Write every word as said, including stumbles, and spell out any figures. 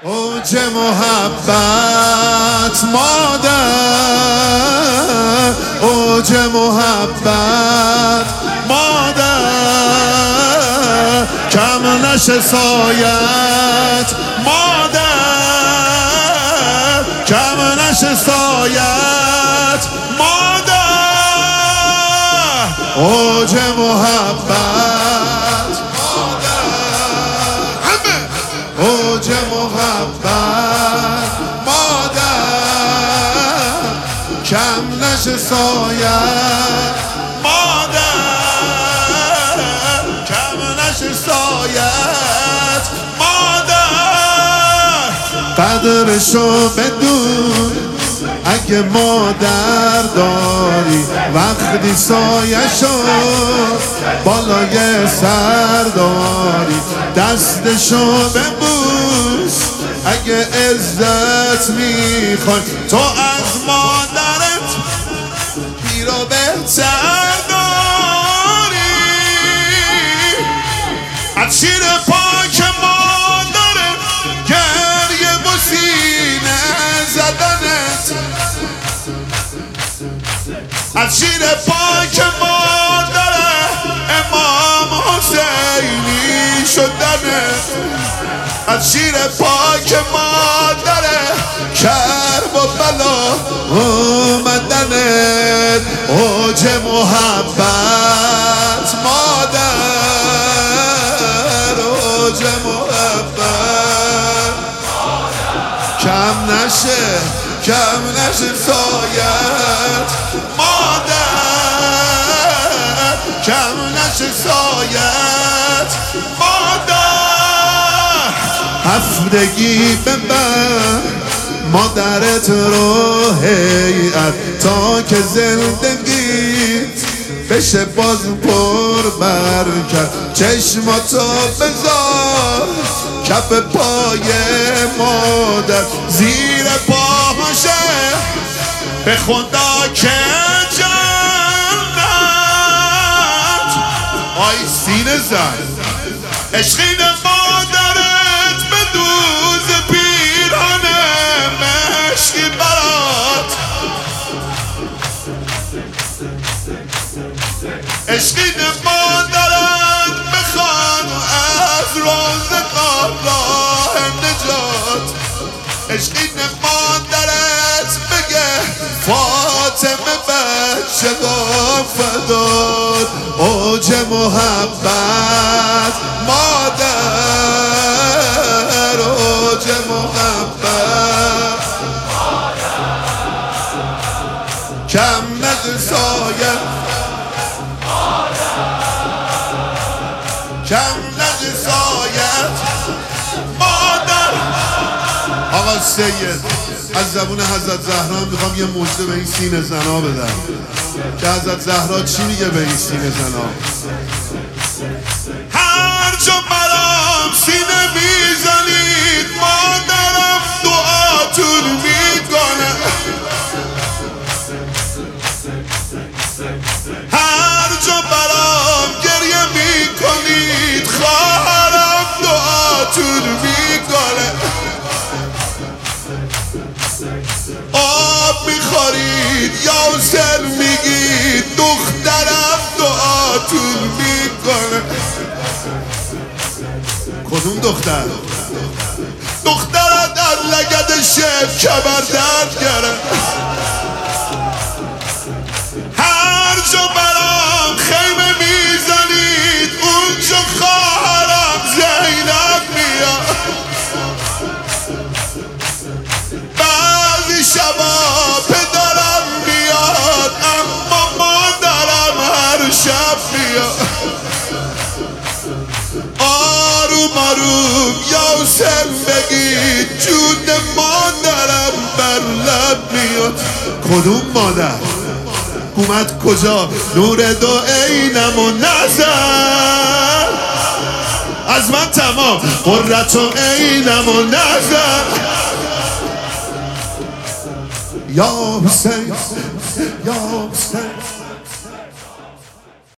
اوج محبت مادر، اوج محبت مادر، کم نشه سایت مادر، کم نشه سایت مادر، اوج محبت اوج محبت مادر، کم نشه سایت مادر، کم نشه سایت مادر، قدرشو بدون اگه مادر داری، وقتی سایشو بالای سر داری، دستشو ببوس اگه عزت میخوای، تو از مادرت پیر و بهتر داری، از شیر پاک مادرت گریه و سینه زدنت، از شیر پاک مادر امام حسینی شدنت، از شیر پاک مادر کرب و بلا اومدنت، اوج محبت مادر، اوج محبت کم نشه کم نشه سایت مادر، کم نشه سایت مادر، هفتگی ببر مادرت رو هیئت، تا که زندگیت بشه باز پر برکت، چشماتو بذار کف پای مادر، زیر پاهاشه به خدا که جنت، آی سینه زن عشقین مادرت به دوز پیران مشکی برات، عشقین مادرت بخوان از روزگار راه نجات، عشقین مادرت بگه فاطمه بچه فداد، اوج محبت مادر، اوج محبت کم نده سایت کم نده سایت مادر. آقا سید از زبون حضرت زهرا میخوام یه مژده به این سینه زنا بدم که حضرت زهرا چی میگه به این سینه زنا؟ هر جا برام سینه میزنید مادرم دعاتون میکنه، هر جا برام گریه میکنید خواهرم دعاتون میکنه، آب میخورید یاسر میگید دخترم دعاتون میکنه. کدوم دختر؟ دخترت از لگد شب کبر درد گرفت، هر جا برام خیمه میزنید اونجا خواهرم زینب میاد، بعضی شبا پدرم میاد اما مادرم هر شب میاد، آروم آروم یاسم بگید جون مادرم بر لب میاد. کدوم مادر؟ اومد کجا نور دو عینم و نظر، از من تمام قررت و عینم و نظر، یا حسین یا حسین